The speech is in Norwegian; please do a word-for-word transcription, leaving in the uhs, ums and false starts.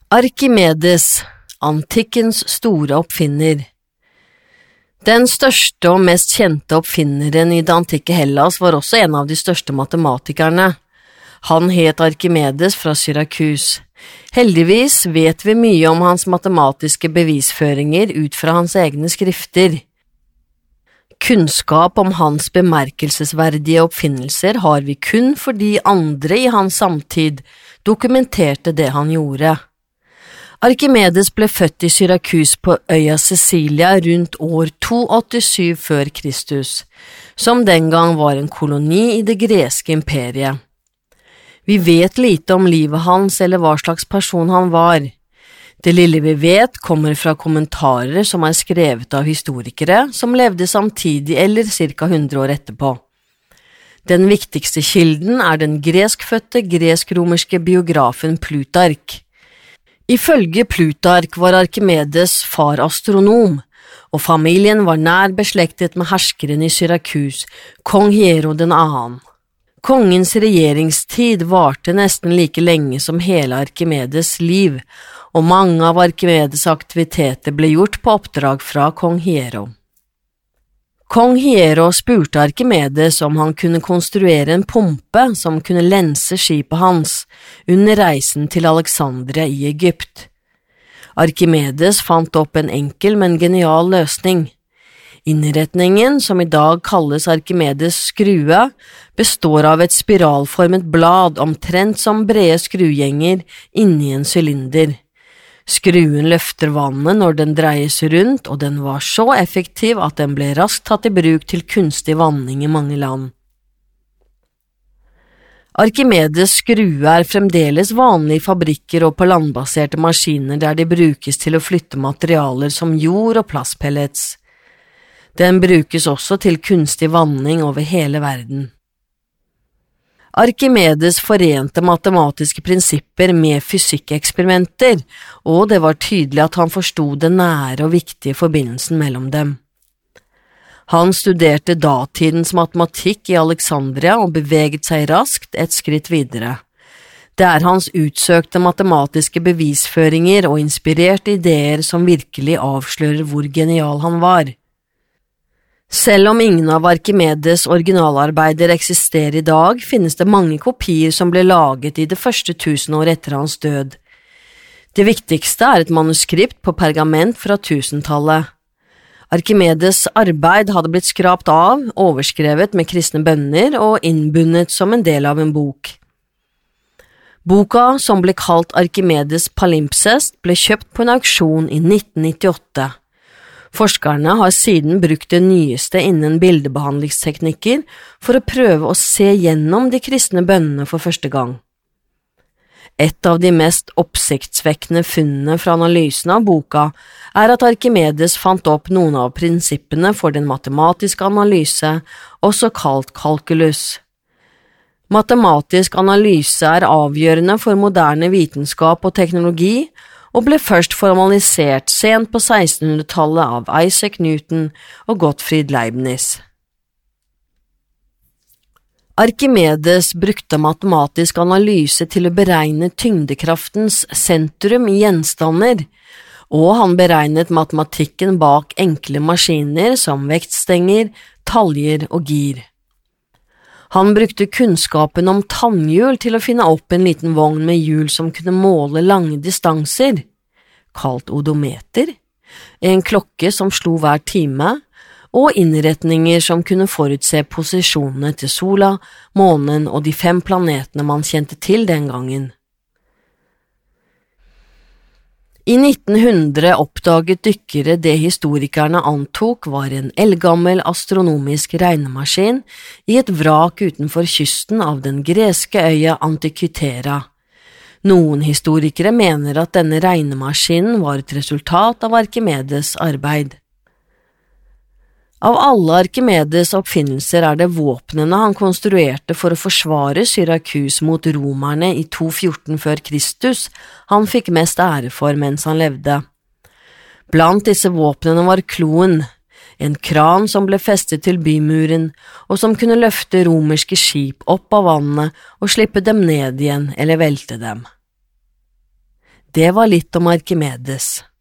Arkimedes, antikkens store oppfinner. Den største og mest kjente oppfinneren i det antikke Hellas var også en av de største matematikerne. Han het Arkimedes fra Syrakus. Heldigvis vet vi mye om hans matematiske bevisføringer ut fra hans egne skrifter. Kunnskap om hans bemerkelsesverdige oppfinnelser har vi kun fordi andre i hans samtid dokumenterte det han gjorde. Arkimedes ble født i Syrakus på øya Sicilia rundt år to åttisju før Kristus, som den gang var en koloni i det greske imperiet. Vi vet lite om livet hans eller hva slags person han var. Det lille vi vet kommer fra kommentarer som er skrevet av historikere som levde samtidig eller cirka hundre år etterpå. Den viktigste kilden er den greskfødte gresk-romerske biografen Plutark. Ifølge Plutark var Arkimedes far astronom, og familien var nær beslektet med herskeren i Syrakus, kong Hiero den annen. Kongens regjeringstid varte nesten like lenge som hele Arkimedes liv, og mange av Arkimedes aktiviteter ble gjort på oppdrag fra kong Hiero. Kong Hiero spurte Arkimedes om han kunne konstruere en pumpe som kunne lense skipet hans under reisen til Alexandria i Egypt. Arkimedes fant opp en enkel, men genial løsning. Innretningen, som i dag kalles Arkimedes skrue, består av et spiralformet blad omtrent som brede skrugjenger inni en sylinder. Skruen løfter vannet når den dreies rundt, og den var så effektiv at den ble raskt tatt i bruk til kunstig vanning i mange land. Arkimedes skrue er fremdeles vanlig i fabrikker og på landbaserte maskiner der de brukes til å flytte materialer som jord og plastpellets. Den brukes også til kunstig vanning over hele verden. Arkimedes forente matematiske prinsipper med fysikkeksperimenter, og det var tydelig at han forstod den nære og viktige forbindelsen mellom dem. Han studerte datidens matematikk i Alexandria og beveget seg raskt et skritt videre. Det er hans utsøkte matematiske bevisføringer og inspirerte ideer som virkelig avslører hvor genial han var. Selv om ingen av Arkimedes originalarbeider eksisterer i dag, finnes det mange kopier som ble laget i det første tusen år etter hans død. Det viktigste er et manuskript på pergament fra tusentallet. Arkimedes' arbeid hadde blitt skrapt av, overskrevet med kristne bønner og innbundet som en del av en bok. Boka, som ble kalt Arkimedes Palimpsest, ble kjøpt på en auksjon i nitten nittiåtte. Forskerne har siden brukt det nyeste innen bildebehandlingsteknikker for å prøve å se gjennom de kristne bønnene for første gang. Et av de mest oppsiktsvekkende funnene fra analysen av boka er at Arkimedes fant opp noen av prinsippene for den matematiske analyse, også kalt kalkulus. Matematisk analyse er avgjørende for moderne vitenskap og teknologi, og ble først formalisert sent på sekstenhundretallet av Isaac Newton og Gottfried Leibniz. Arkimedes brukte matematisk analyse til å beregne tyngdekraftens sentrum i gjenstander, og han beregnet matematikken bak enkle maskiner som vektstenger, taljer og gir. Han brukte kunnskapen om tannhjul til å finne opp en liten vogn med hjul som kunne måle lange distanser, kalt odometer, en klokke som slo hver time, og innretninger som kunne forutse posisjonene til sola, månen og de fem planetene man kjente til den gangen. I nitten hundre oppdaget dykkere det historikerne antok var en eldgammel astronomisk regnemaskin i et vrak utenfor kysten av den greske øya Antikythera. Noen historikere mener at denne regnemaskinen var et resultat av Arkimedes' arbeid. Av alle Arkimedes' oppfinnelser er det våpnene han konstruerte for å forsvare Syrakus mot romerne i to fjorten før Kristus han fikk mest ære for mens han levde. Blant disse våpnene var kloen, en kran som ble festet til bymuren og som kunne løfte romerske skip opp av vannet og slippe dem ned igjen eller velte dem. Det var litt om Arkimedes.